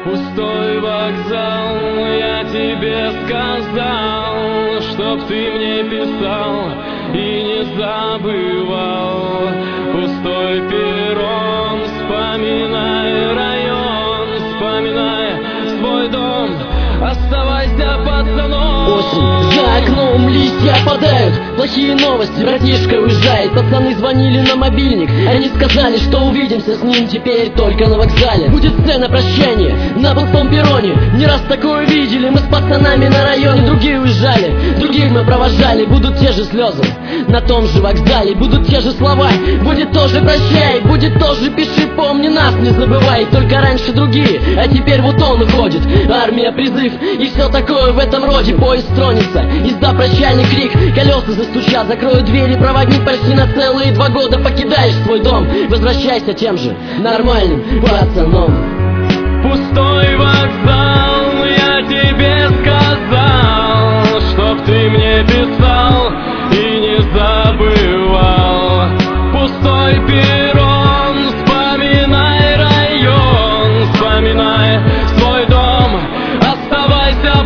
Пустой вокзал, я тебе сказал, чтоб ты мне писал и не забывал. Пустой перрон, вспоминай район, вспоминай свой дом, оставайся пацаном. Осень, за окном листья опадают, плохие новости, братишка уезжает. Пацаны звонили на мобильник, они сказали, что увидимся с ним теперь только на вокзале. Будет сцена прощания на пустом перроне, не раз такое видели мы с пацанами на районе. Другие уезжали, других мы провожали, будут те же слезы на том же вокзале, будут те же слова, будет тоже прощай, будет тоже пиши, помни нас, не забывай. Только раньше другие, а теперь вот он уходит. Армия, призыв и все такое в этом роде. Поезд тронется, изда прощальный крик, колеса застучат, закроют двери, проводник почти на целые 2 года. Покидаешь свой дом, возвращайся тем же нормальным пацаном. Пустой вокзал, я тебе сказал, чтоб ты мне писал и не забывал. Пустой перрон, вспоминай район, вспоминай свой дом, оставайся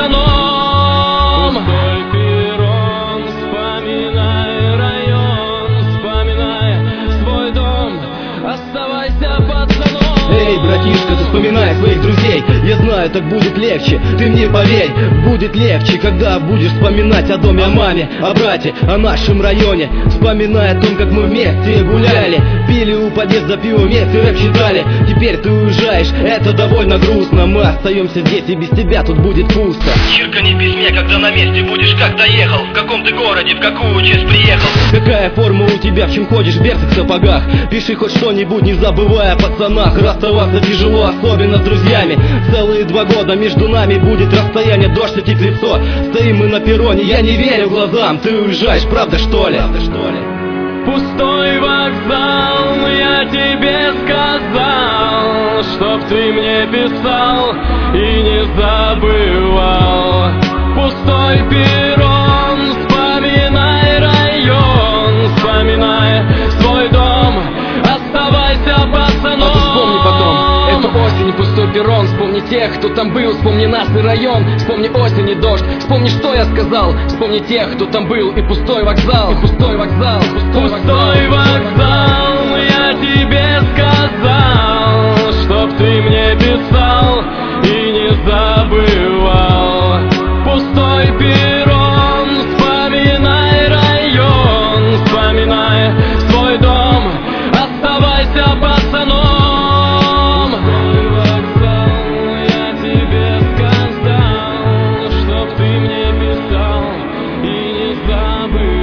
пацаном. Пустой перрон, вспоминай район, вспоминай свой дом, оставайся пацаном. Эй, братишка, ты вспоминай своих друзей. Я знаю, так будет легче, ты мне поверь. Будет легче, когда будешь вспоминать о доме, о маме, о брате, о нашем районе. Вспоминай о том, как мы вместе гуляли, пили у подъезда пиво, вместе рэп читали. Теперь ты уезжаешь, это довольно грустно. Мы остаемся здесь, и без тебя тут будет пусто. Чиркани в письме, когда на месте будешь, как доехал. В каком ты городе, в какую часть приехал. Какая форма у тебя, в чем ходишь, в берцах, сапогах. Пиши хоть что-нибудь, не забывая о пацанах. Расставаться тяжело, особенно с друзьями. Целые 2 года между нами будет расстояние, дождь светит лицо. Стоим мы на перроне, я не верю глазам. Ты уезжаешь, правда что ли? Пустой вокзал, я тебе сказал, чтоб ты мне писал и не забывал. Пустой перрон, вспоминай район, вспоминай свой дом, оставайся пацаном. А ты вспомни потом эту осень и пустой перрон, вспомни тех, кто там был, вспомни нас и район, вспомни осень и дождь, вспомни, что я сказал, вспомни тех, кто там был, и пустой вокзал, и пустой вокзал, Пустой вокзал, я тебе сказал, чтоб ты мне писал и не забывал. Пустой перрон, вспоминай район, вспоминай свой дом, оставайся пацаном. Пустой вокзал, я тебе сказал, чтоб ты мне писал и не забывал.